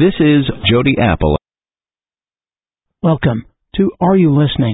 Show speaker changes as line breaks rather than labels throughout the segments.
This is Jody Apple.
Welcome to Are You Listening?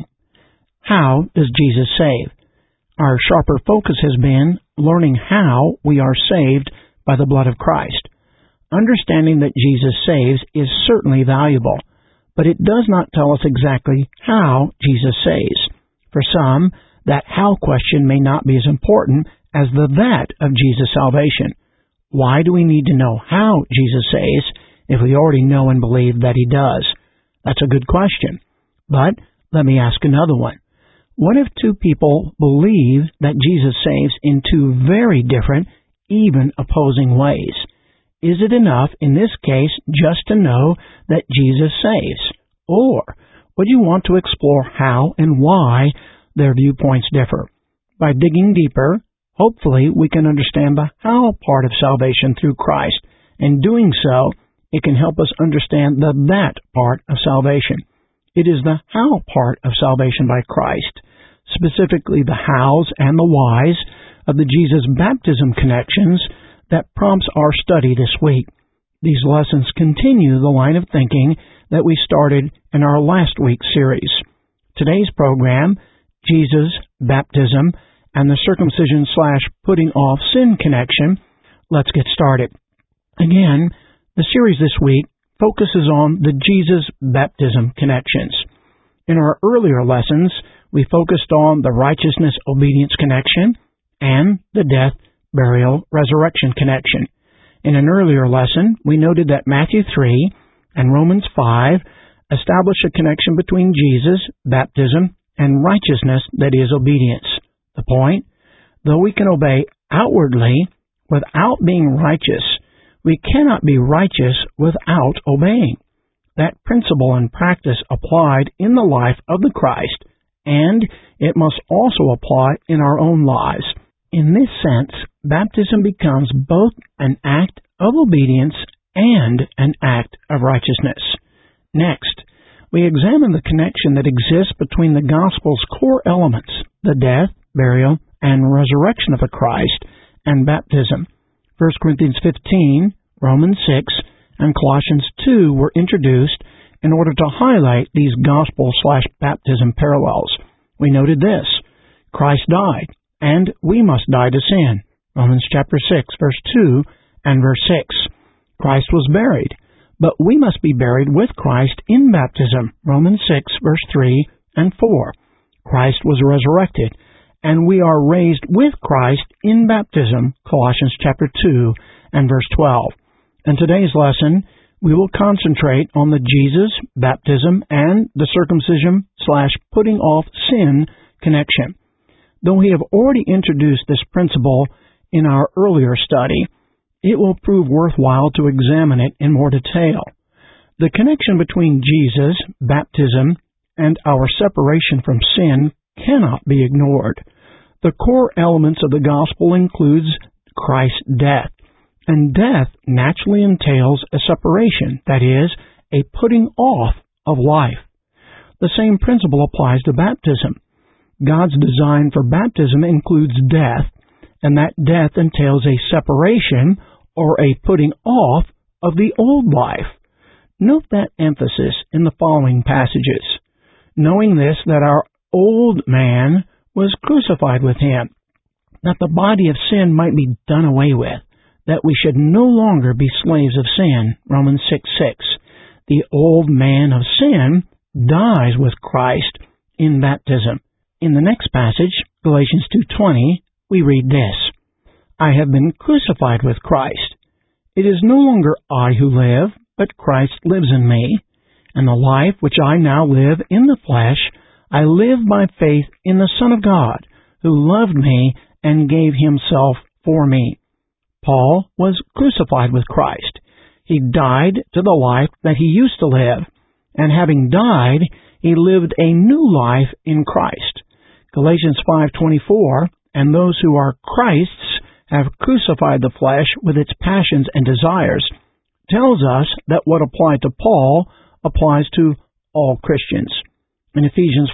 How does Jesus save? Our sharper focus has been learning how we are saved by the blood of Christ. Understanding that Jesus saves is certainly valuable, but it does not tell us exactly how Jesus saves. For some, that how question may not be as important as the that of Jesus' salvation. Why do we need to know how Jesus saves if we already know and believe that He does? That's a good question. But let me ask another one. What if two people believe that Jesus saves in two very different, even opposing ways? Is it enough in this case just to know that Jesus saves? Or would you want to explore how and why their viewpoints differ? By digging deeper, hopefully we can understand the how part of salvation through Christ. In doing so, it can help us understand the that part of salvation. It is the how part of salvation by Christ, specifically the hows and the whys of the Jesus baptism connections, that prompts our study this week. These lessons continue the line of thinking that we started in our last week's series. Today's program, Jesus, baptism, and the circumcision/putting off sin connection. Let's get started. Again, the series this week focuses on the Jesus baptism connections. In our earlier lessons, we focused on the righteousness-obedience connection and the death, burial, resurrection connection. In an earlier lesson, we noted that Matthew 3 and Romans 5 establish a connection between Jesus, baptism, and righteousness, that is, obedience. The point? Though we can obey outwardly without being righteous, we cannot be righteous without obeying. That principle and practice applied in the life of the Christ, and it must also apply in our own lives. In this sense, baptism becomes both an act of obedience and an act of righteousness. Next, we examine the connection that exists between the gospel's core elements, the death, burial, and resurrection of the Christ, and baptism. 1 Corinthians 15, Romans 6, and Colossians 2 were introduced in order to highlight these gospel/baptism parallels. We noted this: Christ died, and we must die to sin. Romans chapter 6, verse 2 and verse 6. Christ was buried, but we must be buried with Christ in baptism. Romans 6, verse 3 and 4. Christ was resurrected, and we are raised with Christ in baptism. Colossians chapter 2 and verse 12. In today's lesson, we will concentrate on the Jesus, baptism, and the circumcision/putting off sin connection. Though we have already introduced this principle in our earlier study, it will prove worthwhile to examine it in more detail. The connection between Jesus, baptism, and our separation from sin cannot be ignored. The core elements of the gospel includes Christ's death, and death naturally entails a separation, that is, a putting off of life. The same principle applies to baptism. God's design for baptism includes death, and that death entails a separation or a putting off of the old life. Note that emphasis in the following passages. Knowing this, that our old man was crucified with Him, that the body of sin might be done away with, that we should no longer be slaves of sin. Romans 6:6. The old man of sin dies with Christ in baptism. In the next passage, Galatians 2:20, we read this: I have been crucified with Christ. It is no longer I who live, but Christ lives in me. And the life which I now live in the flesh, I live by faith in the Son of God, who loved me and gave Himself for me. Paul was crucified with Christ. He died to the life that he used to live, and having died, he lived a new life in Christ. Galatians 5:24, and those who are Christ's have crucified the flesh with its passions and desires, tells us that what applied to Paul applies to all Christians. In Ephesians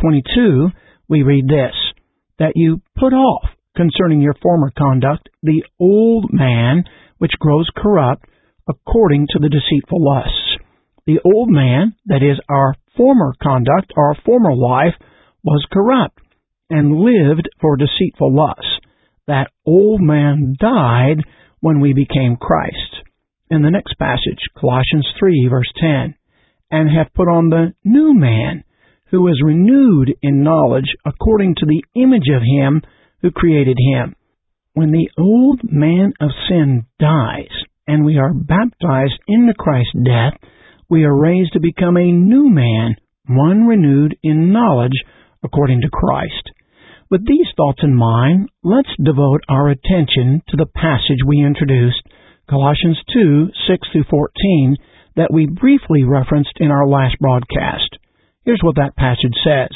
4:22, we read this, that you put off concerning your former conduct the old man which grows corrupt according to the deceitful lusts. The old man, that is, our former conduct, our former life, was corrupt and lived for deceitful lusts. That old man died when we became Christ. In the next passage, Colossians 3, verse 10, and have put on the new man, who is renewed in knowledge according to the image of him who created him. When the old man of sin dies, and we are baptized into Christ's death, we are raised to become a new man, one renewed in knowledge according to Christ. With these thoughts in mind, let's devote our attention to the passage we introduced, Colossians 2, 6 through 14, that we briefly referenced in our last broadcast. Here's what that passage says.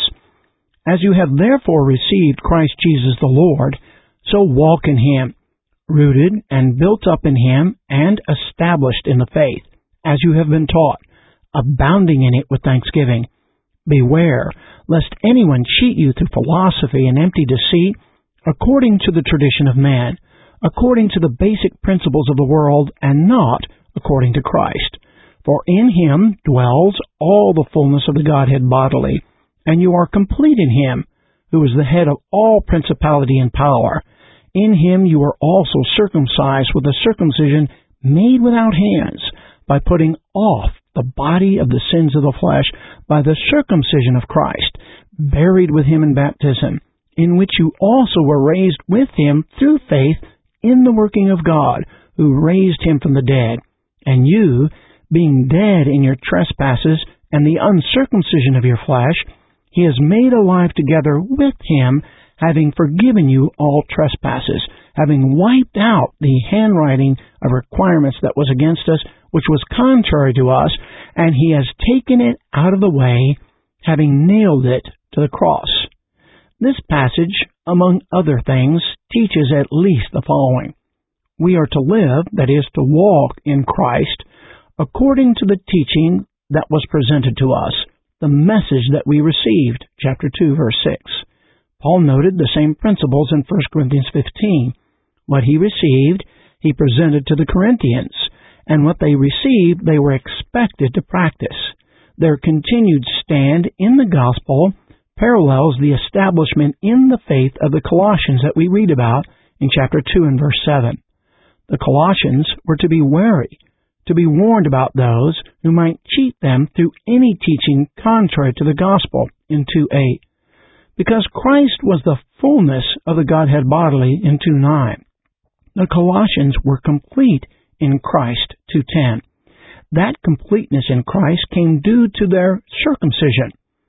As you have therefore received Christ Jesus the Lord, so walk in him, rooted and built up in him and established in the faith, as you have been taught, abounding in it with thanksgiving. Beware, lest anyone cheat you through philosophy and empty deceit, according to the tradition of man, according to the basic principles of the world, and not according to Christ. For in him dwells all the fullness of the Godhead bodily, and you are complete in him, who is the head of all principality and power. In him you are also circumcised with a circumcision made without hands, by putting off the body of the sins of the flesh by the circumcision of Christ, buried with him in baptism, in which you also were raised with him through faith in the working of God, who raised him from the dead. And you, being dead in your trespasses and the uncircumcision of your flesh, he has made alive together with him, having forgiven you all trespasses, having wiped out the handwriting of requirements that was against us, which was contrary to us, and he has taken it out of the way, having nailed it to the cross. This passage, among other things, teaches at least the following. We are to live, that is, to walk in Christ, according to the teaching that was presented to us, the message that we received, chapter 2, verse 6. Paul noted the same principles in 1 Corinthians 15. What he received, he presented to the Corinthians, and what they received, they were expected to practice. Their continued stand in the gospel parallels the establishment in the faith of the Colossians that we read about in chapter 2 and verse 7. The Colossians were to be wary, to be warned about those who might cheat them through any teaching contrary to the gospel in 2:8. Because Christ was the fullness of the Godhead bodily in 2:9. The Colossians were complete in Christ 2:10. That completeness in Christ came due to their circumcision.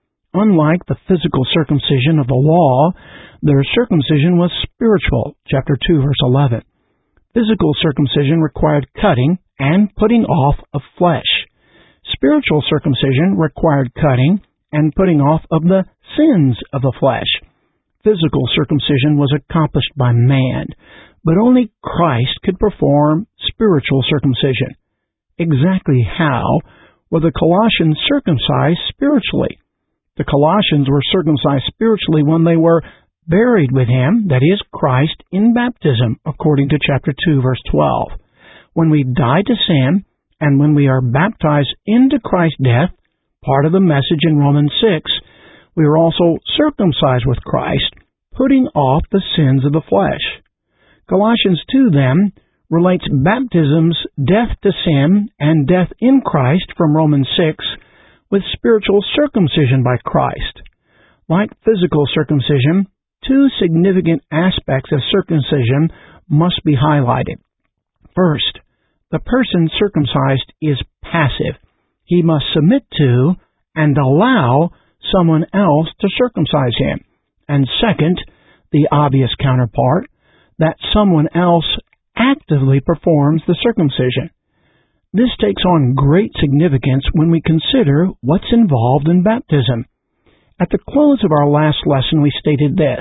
Unlike the physical circumcision of the law, their circumcision was spiritual, chapter 2, verse 11. Physical circumcision required cutting and putting off of flesh. Spiritual circumcision required cutting and putting off of the sins of the flesh. Physical circumcision was accomplished by man, but only Christ could perform spiritual circumcision. Exactly how were the Colossians circumcised spiritually? The Colossians were circumcised spiritually when they were buried with him, that is, Christ, in baptism, according to chapter 2, verse 12. When we die to sin, and when we are baptized into Christ's death, part of the message in Romans 6, we are also circumcised with Christ, putting off the sins of the flesh. Colossians 2, then, relates baptism's death to sin and death in Christ from Romans 6 with spiritual circumcision by Christ. Like physical circumcision, two significant aspects of circumcision must be highlighted. First, the person circumcised is passive. He must submit to and allow someone else to circumcise him. And second, the obvious counterpart, that someone else actively performs the circumcision. This takes on great significance when we consider what's involved in baptism. At the close of our last lesson, we stated this: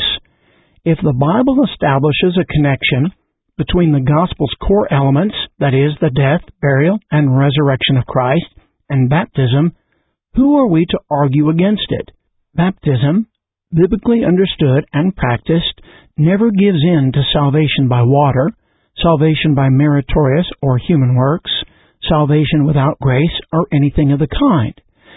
if the Bible establishes a connection between the gospel's core elements, that is, the death, burial, and resurrection of Christ, and baptism, who are we to argue against it? Baptism, biblically understood and practiced, never gives in to salvation by water, salvation by meritorious or human works, salvation without grace, or anything of the kind.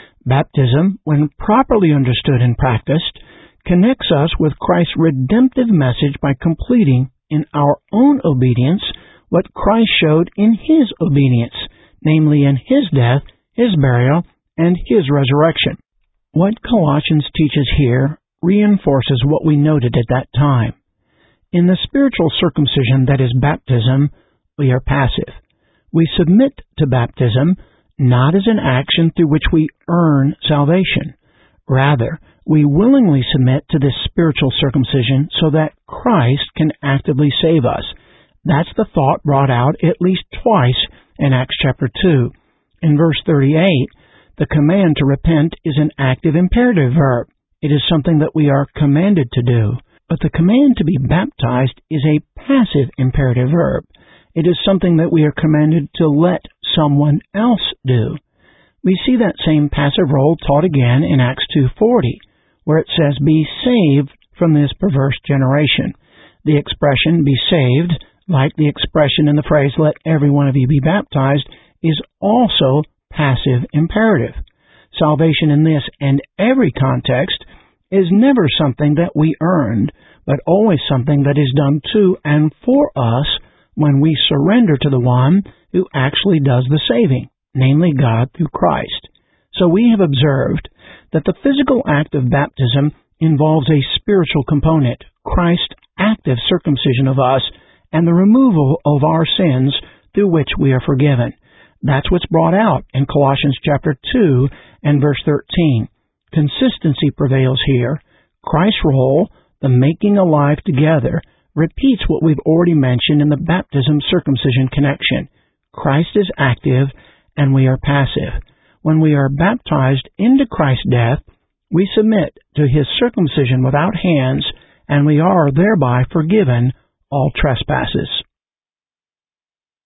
Baptism, when properly understood and practiced, connects us with Christ's redemptive message by completing in our own obedience what Christ showed in His obedience, namely in His death, His burial, and His resurrection. What Colossians teaches here reinforces what we noted at that time. In the spiritual circumcision that is baptism, we are passive. We submit to baptism not as an action through which we earn salvation. Rather, we willingly submit to this spiritual circumcision so that Christ can actively save us. That's the thought brought out at least twice in Acts chapter 2. In verse 38, the command to repent is an active imperative verb. It is something that we are commanded to do. But the command to be baptized is a passive imperative verb. It is something that we are commanded to let someone else do. We see that same passive role taught again in Acts 2:40, where it says, "Be saved from this perverse generation." The expression, "be saved," like the expression in the phrase, "let every one of you be baptized," is also passive imperative. Salvation in this and every context is never something that we earned, but always something that is done to and for us when we surrender to the one who actually does the saving, namely God through Christ. So we have observed that the physical act of baptism involves a spiritual component, Christ's active circumcision of us, and the removal of our sins through which we are forgiven. That's what's brought out in Colossians chapter 2 and verse 13. Consistency prevails here. Christ's role, the making alive together, repeats what we've already mentioned in the baptism circumcision connection. Christ is active and we are passive. When we are baptized into Christ's death, we submit to His circumcision without hands, and we are thereby forgiven all trespasses.